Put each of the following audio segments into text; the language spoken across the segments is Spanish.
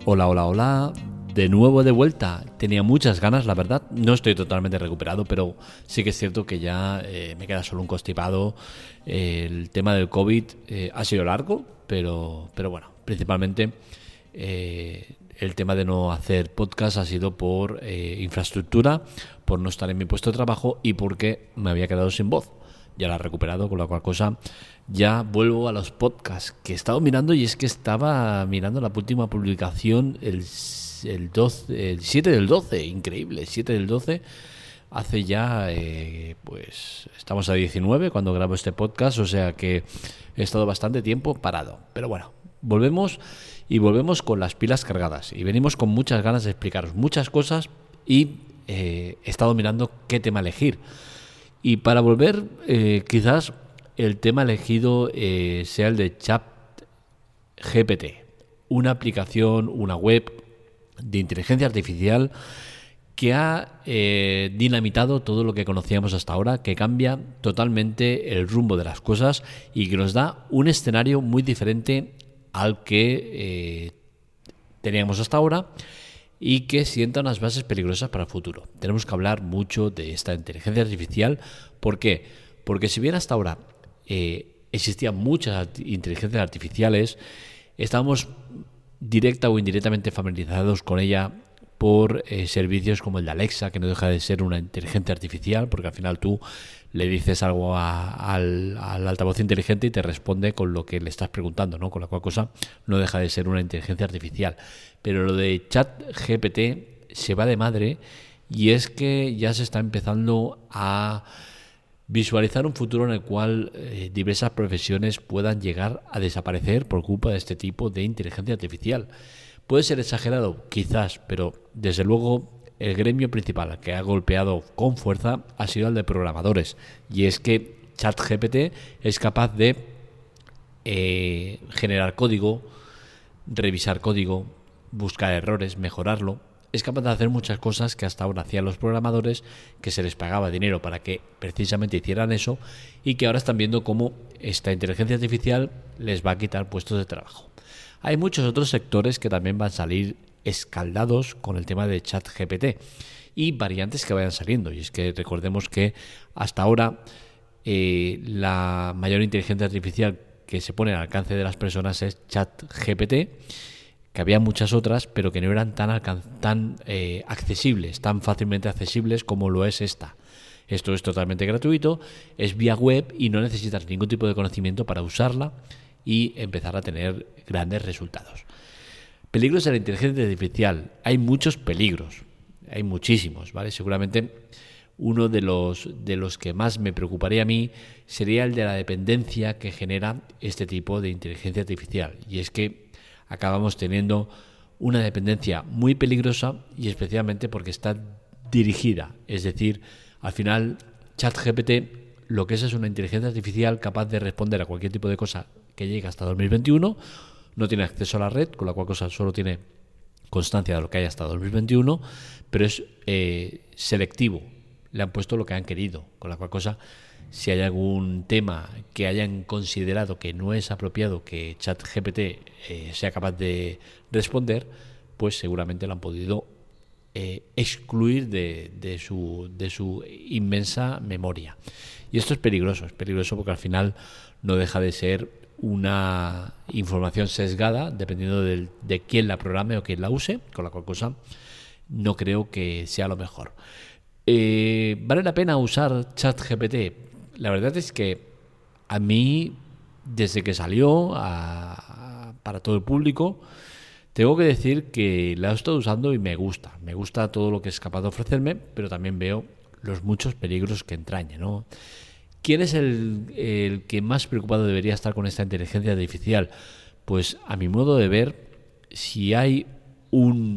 Hola, hola, hola. De nuevo de vuelta. Tenía muchas ganas, la verdad. No estoy totalmente recuperado, pero sí que es cierto que ya me queda solo un constipado. El tema del COVID ha sido largo, pero bueno, principalmente el tema de no hacer podcast ha sido por infraestructura, por no estar en mi puesto de trabajo y porque me había quedado sin voz. Ya la he recuperado, con la cual cosa ya vuelvo a los podcasts que he estado mirando, y es que estaba mirando la última publicación el 7 del 12, increíble, 7 del 12, hace ya, pues estamos a 19 cuando grabo este podcast, o sea que he estado bastante tiempo parado. Pero bueno, volvemos con las pilas cargadas y venimos con muchas ganas de explicaros muchas cosas y he estado mirando qué tema elegir. Y para volver, quizás el tema elegido sea el de ChatGPT, una aplicación, una web de inteligencia artificial que ha dinamitado todo lo que conocíamos hasta ahora, que cambia totalmente el rumbo de las cosas y que nos da un escenario muy diferente al que teníamos hasta ahora, y que sienta unas bases peligrosas para el futuro. Tenemos que hablar mucho de esta inteligencia artificial. ¿Por qué? Porque si bien hasta ahora existían muchas inteligencias artificiales, estábamos directa o indirectamente familiarizados con ella por servicios como el de Alexa, que no deja de ser una inteligencia artificial, porque al final tú le dices algo al altavoz inteligente y te responde con lo que le estás preguntando, ¿no? Con la cual cosa no deja de ser una inteligencia artificial. Pero lo de ChatGPT se va de madre, y es que ya se está empezando a visualizar un futuro en el cual diversas profesiones puedan llegar a desaparecer por culpa de este tipo de inteligencia artificial. Puede ser exagerado, quizás, pero desde luego el gremio principal que ha golpeado con fuerza ha sido el de programadores. Y es que ChatGPT es capaz de generar código, revisar código, buscar errores, mejorarlo. Es capaz de hacer muchas cosas que hasta ahora hacían los programadores, que se les pagaba dinero para que precisamente hicieran eso, y que ahora están viendo cómo esta inteligencia artificial les va a quitar puestos de trabajo. Hay muchos otros sectores que también van a salir escaldados con el tema de ChatGPT y variantes que vayan saliendo. Y es que recordemos que hasta ahora la mayor inteligencia artificial que se pone al alcance de las personas es ChatGPT, que había muchas otras, pero que no eran tan accesibles, tan fácilmente accesibles como lo es esta. Esto es totalmente gratuito, es vía web y no necesitas ningún tipo de conocimiento para usarla y empezar a tener grandes resultados. Peligros de la inteligencia artificial. Hay muchos peligros, hay muchísimos, ¿vale? Seguramente uno de los que más me preocuparía a mí sería el de la dependencia que genera este tipo de inteligencia artificial. Y es que acabamos teniendo una dependencia muy peligrosa, y especialmente porque está dirigida. Es decir, al final ChatGPT lo que es una inteligencia artificial capaz de responder a cualquier tipo de cosa que llegue hasta 2021. No tiene acceso a la red, con la cual cosa solo tiene constancia de lo que hay hasta 2021, pero es selectivo. Le han puesto lo que han querido, con la cual cosa, si hay algún tema que hayan considerado que no es apropiado que ChatGPT sea capaz de responder, pues seguramente lo han podido excluir de su inmensa memoria. Y esto es peligroso porque al final no deja de ser una información sesgada dependiendo de quién la programe o quién la use, con la cual cosa no creo que sea lo mejor. ¿Vale la pena usar ChatGPT? La verdad es que a mí, desde que salió para todo el público, tengo que decir que la he estado usando y me gusta todo lo que es capaz de ofrecerme, pero también veo los muchos peligros que entraña, ¿no? ¿Quién es el que más preocupado debería estar con esta inteligencia artificial? Pues a mi modo de ver, si hay un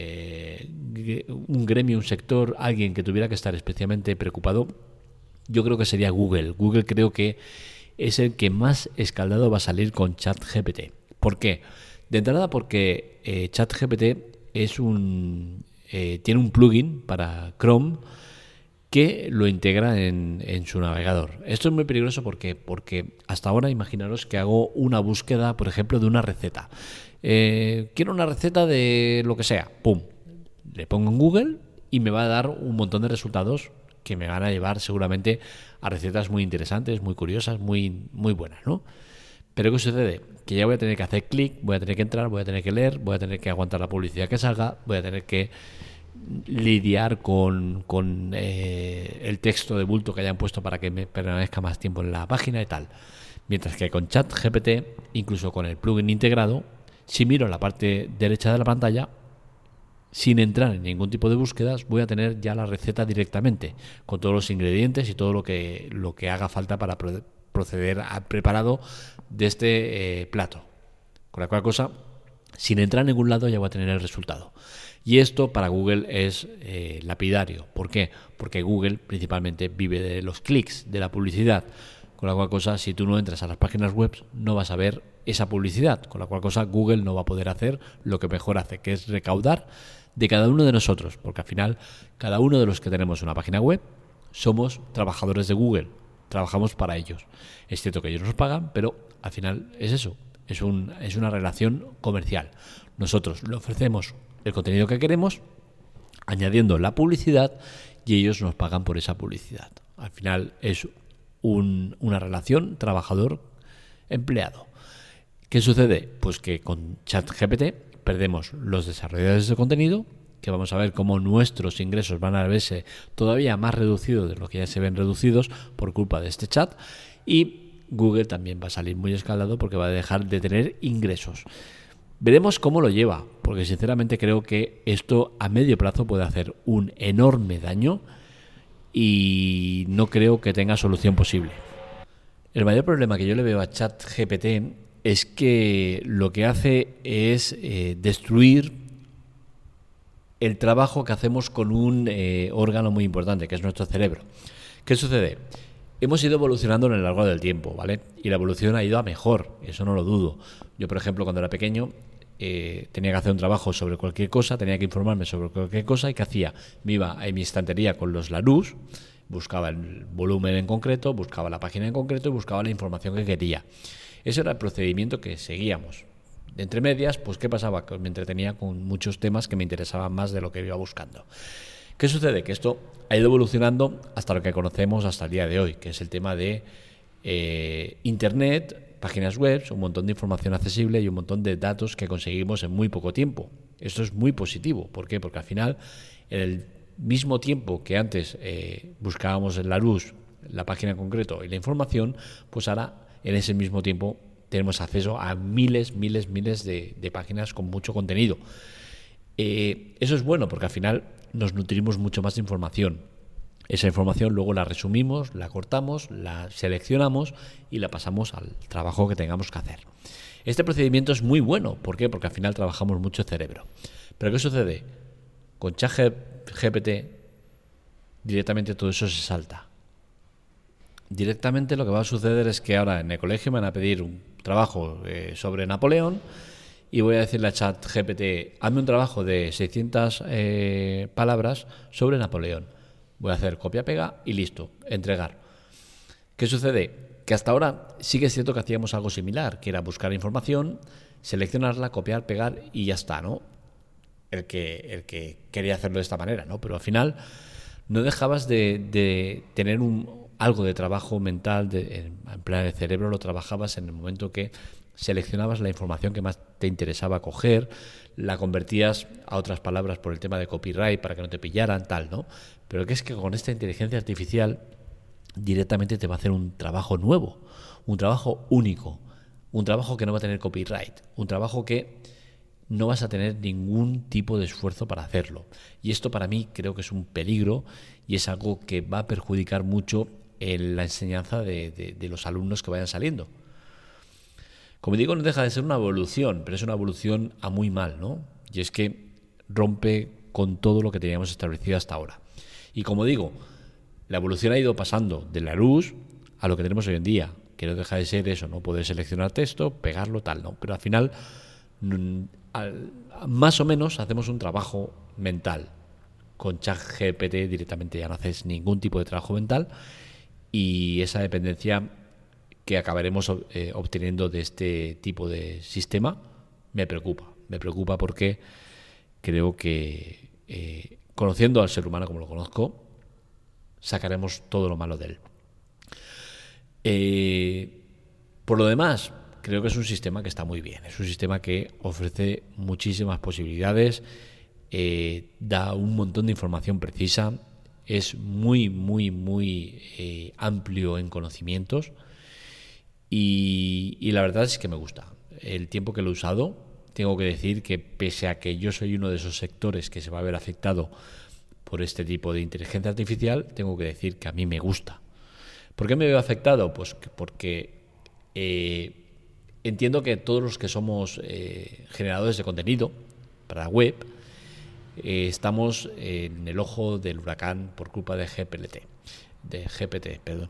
gremio, un sector, alguien que tuviera que estar especialmente preocupado, yo creo que sería Google. Google creo que es el que más escaldado va a salir con ChatGPT. ¿Por qué? De entrada porque ChatGPT tiene un plugin para Chrome que lo integra en su navegador. Esto es muy peligroso porque hasta ahora imaginaros que hago una búsqueda, por ejemplo, de una receta. quiero una receta de lo que sea. ¡Pum! Le pongo en Google y me va a dar un montón de resultados que me van a llevar seguramente a recetas muy interesantes, muy curiosas, muy, muy buenas, ¿no? Pero ¿qué sucede? Que ya voy a tener que hacer clic, voy a tener que entrar, voy a tener que leer, voy a tener que aguantar la publicidad que salga, voy a tener que lidiar con el texto de bulto que hayan puesto para que me permanezca más tiempo en la página y tal. Mientras que con ChatGPT, incluso con el plugin integrado, si miro en la parte derecha de la pantalla, sin entrar en ningún tipo de búsquedas, voy a tener ya la receta directamente, con todos los ingredientes y todo lo que haga falta para proceder al preparado de este plato. Con la cual cosa, sin entrar en ningún lado, ya voy a tener el resultado. Y esto para Google es lapidario. ¿Por qué? Porque Google principalmente vive de los clics, de la publicidad. Con la cual cosa, si tú no entras a las páginas web, no vas a ver esa publicidad. Con la cual cosa, Google no va a poder hacer lo que mejor hace, que es recaudar de cada uno de nosotros. Porque al final, cada uno de los que tenemos una página web, somos trabajadores de Google. Trabajamos para ellos. Es cierto que ellos nos pagan, pero al final es eso. Es una relación comercial. Nosotros le ofrecemos el contenido que queremos, añadiendo la publicidad, y ellos nos pagan por esa publicidad. Al final es una relación trabajador-empleado. ¿Qué sucede? Pues que con ChatGPT perdemos los desarrolladores de contenido, que vamos a ver cómo nuestros ingresos van a verse todavía más reducidos de lo que ya se ven reducidos por culpa de este chat, y Google también va a salir muy escaldado porque va a dejar de tener ingresos. Veremos cómo lo lleva, porque sinceramente creo que esto a medio plazo puede hacer un enorme daño y no creo que tenga solución posible. El mayor problema que yo le veo a ChatGPT es que lo que hace es destruir el trabajo que hacemos con un órgano muy importante, que es nuestro cerebro. ¿Qué sucede? Hemos ido evolucionando en el largo del tiempo, ¿vale? Y la evolución ha ido a mejor, eso no lo dudo. Yo, por ejemplo, cuando era pequeño, tenía que hacer un trabajo sobre cualquier cosa, tenía que informarme sobre cualquier cosa, y ¿qué hacía? Me iba a mi estantería con los Larousse, buscaba el volumen en concreto, buscaba la página en concreto y buscaba la información que quería. Ese era el procedimiento que seguíamos. De entre medias, pues ¿qué pasaba? Que me entretenía con muchos temas que me interesaban más de lo que iba buscando. ¿Qué sucede? Que esto ha ido evolucionando hasta lo que conocemos hasta el día de hoy, que es el tema de Internet, páginas web, un montón de información accesible y un montón de datos que conseguimos en muy poco tiempo. Esto es muy positivo. ¿Por qué? Porque al final, en el mismo tiempo que antes buscábamos en Larousse la página en concreto y la información, pues ahora en ese mismo tiempo tenemos acceso a miles de páginas con mucho contenido. Eso es bueno porque al final nos nutrimos mucho más de información. Esa información luego la resumimos, la cortamos, la seleccionamos y la pasamos al trabajo que tengamos que hacer. Este procedimiento es muy bueno. ¿Por qué? Porque al final trabajamos mucho el cerebro. ¿Pero qué sucede? Con ChatGPT directamente todo eso se salta. Directamente lo que va a suceder es que ahora en el colegio me van a pedir un trabajo sobre Napoleón y voy a decirle a ChatGPT, hazme un trabajo de 600 palabras sobre Napoleón. Voy a hacer copia-pega y listo, entregar. ¿Qué sucede? Que hasta ahora sí que es cierto que hacíamos algo similar, que era buscar información, seleccionarla, copiar, pegar y ya está, ¿no? El que quería hacerlo de esta manera, ¿no? Pero al final no dejabas de tener algo de trabajo mental, en plan el cerebro lo trabajabas en el momento que seleccionabas la información que más te interesaba coger, la convertías a otras palabras por el tema de copyright para que no te pillaran, tal, ¿no? Pero que es que con esta inteligencia artificial directamente te va a hacer un trabajo nuevo, un trabajo único, un trabajo que no va a tener copyright, un trabajo que no vas a tener ningún tipo de esfuerzo para hacerlo. Y esto para mí creo que es un peligro y es algo que va a perjudicar mucho en la enseñanza de los alumnos que vayan saliendo. Como digo, no deja de ser una evolución, pero es una evolución a muy mal, ¿no? Y es que rompe con todo lo que teníamos establecido hasta ahora. Y como digo, la evolución ha ido pasando de la luz a lo que tenemos hoy en día, que no deja de ser eso, ¿no? Poder seleccionar texto, pegarlo, tal, ¿no? Pero al final, más o menos hacemos un trabajo mental. Con ChatGPT directamente ya no haces ningún tipo de trabajo mental y esa dependencia que acabaremos obteniendo de este tipo de sistema me preocupa. Me preocupa porque creo que conociendo al ser humano como lo conozco, sacaremos todo lo malo de él. Por lo demás, creo que es un sistema que está muy bien. Es un sistema que ofrece muchísimas posibilidades, da un montón de información precisa, es muy, muy, muy amplio en conocimientos y la verdad es que me gusta. El tiempo que lo he usado, tengo que decir que pese a que yo soy uno de esos sectores que se va a ver afectado por este tipo de inteligencia artificial, tengo que decir que a mí me gusta. ¿Por qué me veo afectado? Pues porque entiendo que todos los que somos generadores de contenido para la web estamos en el ojo del huracán por culpa de GPT, perdón.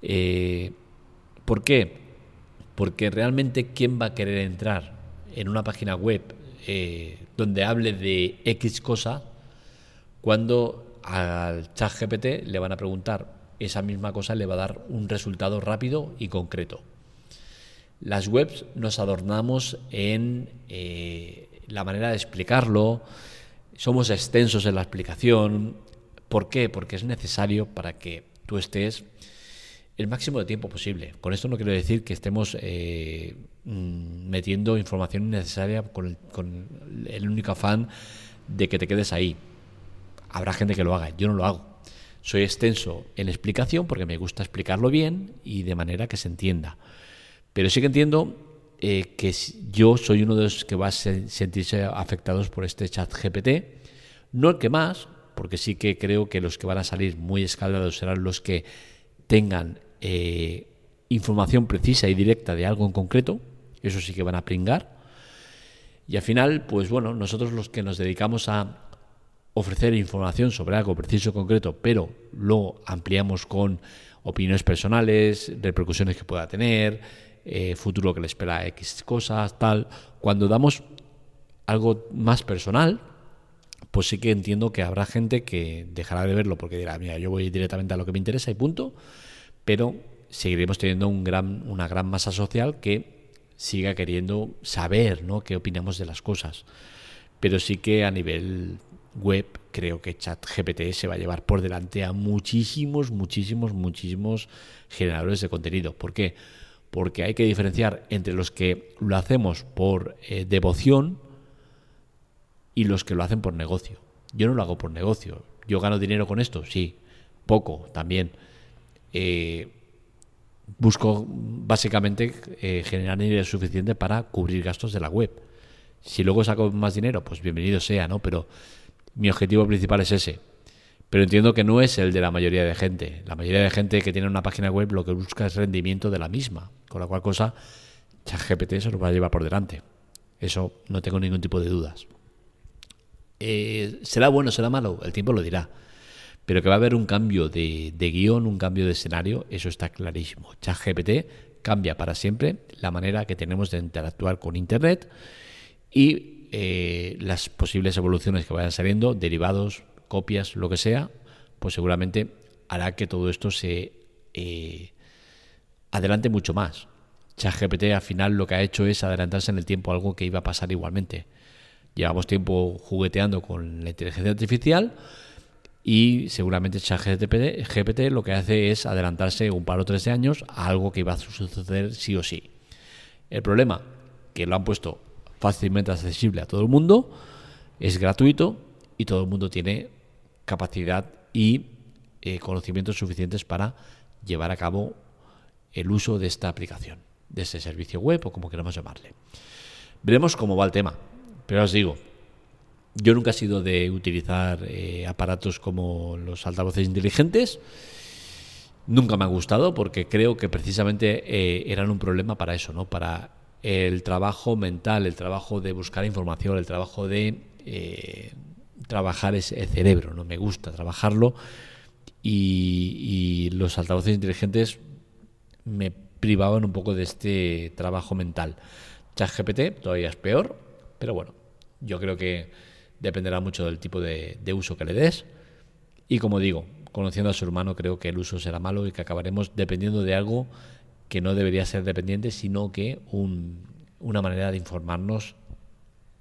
¿Por qué? Porque realmente ¿quién va a querer entrar en una página web donde hable de X cosa cuando al chat GPT le van a preguntar esa misma cosa, le va a dar un resultado rápido y concreto? Las webs nos adornamos en la manera de explicarlo, somos extensos en la explicación. ¿Por qué? Porque es necesario para que tú estés el máximo de tiempo posible. Con esto no quiero decir que estemos metiendo información innecesaria con el único afán de que te quedes ahí. Habrá gente que lo haga, yo no lo hago. Soy extenso en la explicación porque me gusta explicarlo bien y de manera que se entienda. Pero sí que entiendo que yo soy uno de los que va a sentirse afectados por este chat GPT. No el que más, porque sí que creo que los que van a salir muy escaldados serán los que tengan información precisa y directa de algo en concreto. Eso sí que van a pringar. Y al final, pues bueno, nosotros los que nos dedicamos a ofrecer información sobre algo preciso, concreto, pero lo ampliamos con opiniones personales, repercusiones que pueda tener, futuro que le espera X cosas, tal. Cuando damos algo más personal, pues sí que entiendo que habrá gente que dejará de verlo porque dirá, mira, yo voy directamente a lo que me interesa y punto, pero seguiremos teniendo una gran masa social que siga queriendo saber, ¿no?, qué opinamos de las cosas. Pero sí que a nivel web creo que ChatGPT se va a llevar por delante a muchísimos generadores de contenido. ¿Por qué? Porque hay que diferenciar entre los que lo hacemos por devoción y los que lo hacen por negocio. Yo no lo hago por negocio. ¿Yo gano dinero con esto? Sí. Poco también. Busco básicamente generar dinero suficiente para cubrir gastos de la web. Si luego saco más dinero, pues bienvenido sea, ¿no? Pero mi objetivo principal es ese. Pero entiendo que no es el de la mayoría de gente. La mayoría de gente que tiene una página web lo que busca es rendimiento de la misma. Con la cual cosa, ChatGPT se lo va a llevar por delante. Eso no tengo ningún tipo de dudas. ¿Será bueno, será malo? El tiempo lo dirá. Pero que va a haber un cambio de guión, un cambio de escenario, eso está clarísimo. ChatGPT cambia para siempre la manera que tenemos de interactuar con Internet y las posibles evoluciones que vayan saliendo, derivados, copias, lo que sea, pues seguramente hará que todo esto se adelante mucho más. ChatGPT al final lo que ha hecho es adelantarse en el tiempo, algo que iba a pasar igualmente. Llevamos tiempo jugueteando con la inteligencia artificial y seguramente ChatGPT lo que hace es adelantarse un par o tres de años a algo que iba a suceder sí o sí. El problema, que lo han puesto fácilmente accesible a todo el mundo, es gratuito y todo el mundo tiene capacidad y conocimientos suficientes para llevar a cabo el uso de esta aplicación, de este servicio web o como queramos llamarle. Veremos cómo va el tema, pero os digo, yo nunca he sido de utilizar aparatos como los altavoces inteligentes. Nunca me ha gustado porque creo que precisamente eran un problema para eso, ¿no? Para el trabajo mental, el trabajo de buscar información, el trabajo de trabajar ese cerebro, ¿no? Me gusta trabajarlo y los altavoces inteligentes me privaban un poco de este trabajo mental. ChatGPT todavía es peor, pero bueno, yo creo que dependerá mucho del tipo de uso que le des y, como digo, conociendo al ser humano, creo que el uso será malo y que acabaremos dependiendo de algo que no debería ser dependiente, sino que una manera de informarnos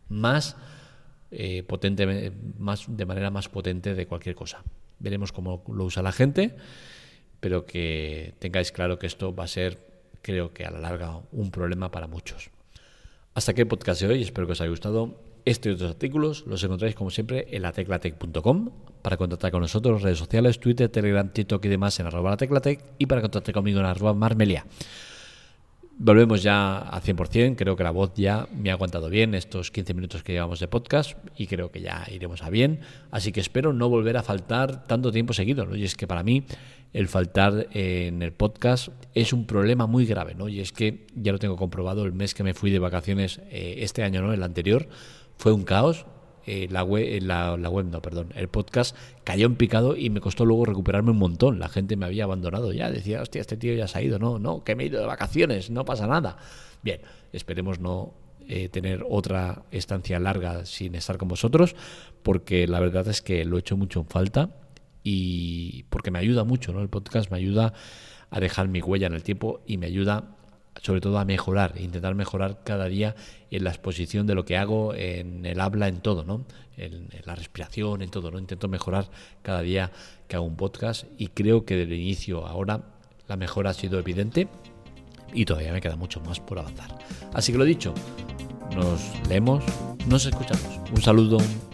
más potente, de manera más potente de cualquier cosa. Veremos cómo lo usa la gente, pero que tengáis claro que esto va a ser, creo que a la larga, un problema para muchos. Hasta aquí el podcast de hoy, espero que os haya gustado. Este y otros artículos los encontráis como siempre en lateclatec.com. Para contactar con nosotros, redes sociales, Twitter, Telegram, TikTok y demás en @lateclatec, y para contactar conmigo en @marmelia. Volvemos ya al 100%, creo que la voz ya me ha aguantado bien estos 15 minutos que llevamos de podcast y creo que ya iremos a bien, así que espero no volver a faltar tanto tiempo seguido, ¿no? Y es que para mí el faltar en el podcast es un problema muy grave, ¿no? Y es que ya lo tengo comprobado, el mes que me fui de vacaciones este año, ¿no? El anterior, fue un caos. El podcast cayó en picado y me costó luego recuperarme un montón. La gente me había abandonado ya, decía, hostia, este tío ya se ha ido, no, que me he ido de vacaciones, no pasa nada. Bien, esperemos no tener otra estancia larga sin estar con vosotros, porque la verdad es que lo he hecho mucho en falta y porque me ayuda mucho, ¿no? El podcast me ayuda a dejar mi huella en el tiempo y me ayuda sobre todo a mejorar, intentar mejorar cada día en la exposición de lo que hago, en el habla, en todo, ¿no? En la respiración, en todo, ¿no? Intento mejorar cada día que hago un podcast y creo que desde el inicio a ahora la mejora ha sido evidente y todavía me queda mucho más por avanzar. Así que lo dicho, nos leemos, nos escuchamos. Un saludo.